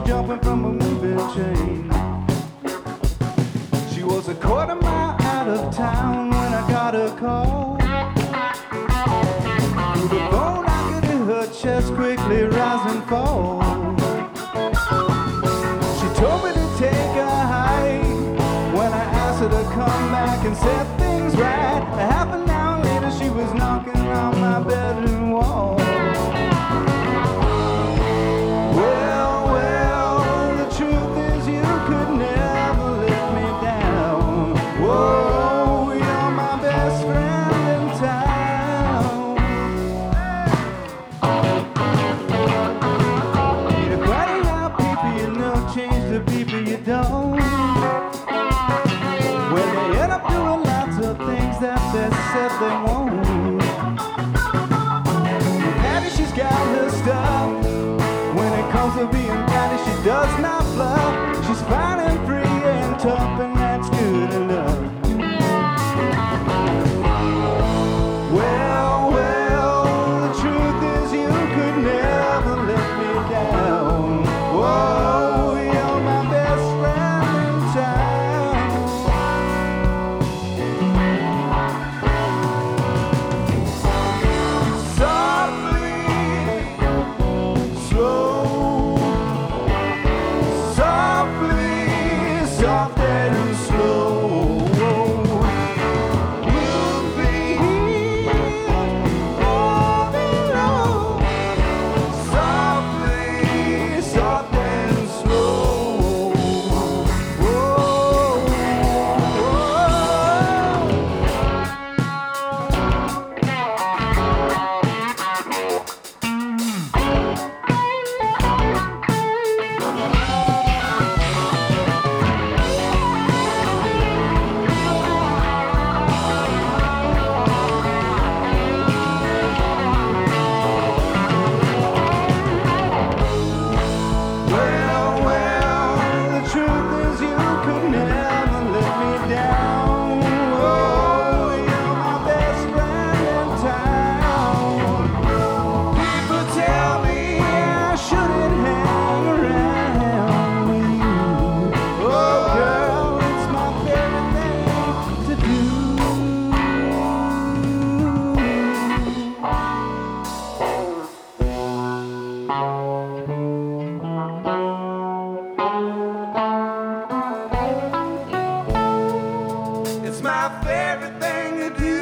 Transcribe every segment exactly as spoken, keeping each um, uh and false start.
jumping from a moving train. She was a quarter mile out of town when I got a call. Through the phone I could hear her chest quickly rise and fall. She told me to take a hike when I asked her to come back and set things right. A half an hour later she was knocking on my bedroom wall. Well, well, the truth is you could never let me down. Whoa, you're my best friend in town. Need a quite loud people you know, change the people you don't. When they end up doing lots of things that they said they won't. Patty, she's got her stuff. When it comes to being Patty, she does not bluff. She's fine and free and tough, and that's good enough. Well, well, the truth is you could never let me down. Whoa, you're my best friend in town. Softly, slow, softly, soft and slow. We'll be all alone. Softly, soft and slow. Whoa, well, well, the truth is you could never let me down. Oh, you're my best friend in town. People tell me I shouldn't hang around with you. Oh, girl, it's my favorite thing to do. It's my favorite thing to do.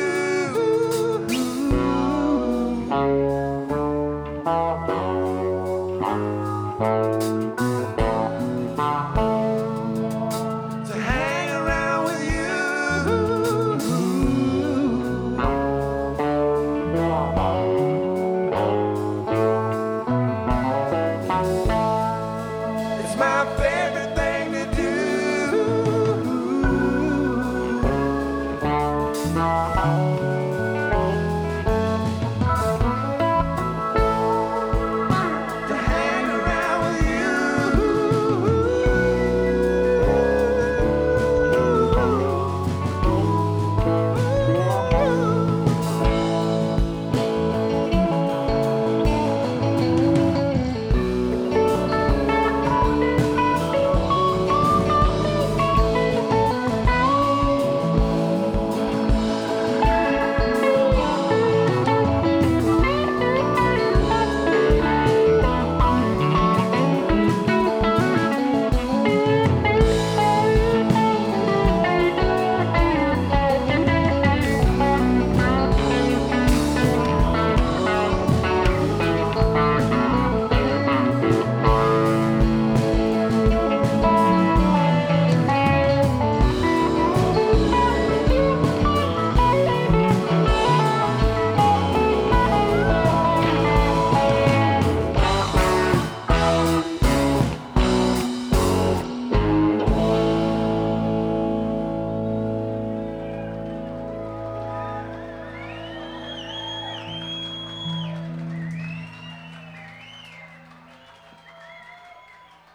To hang around with you. It's my favorite thing to do.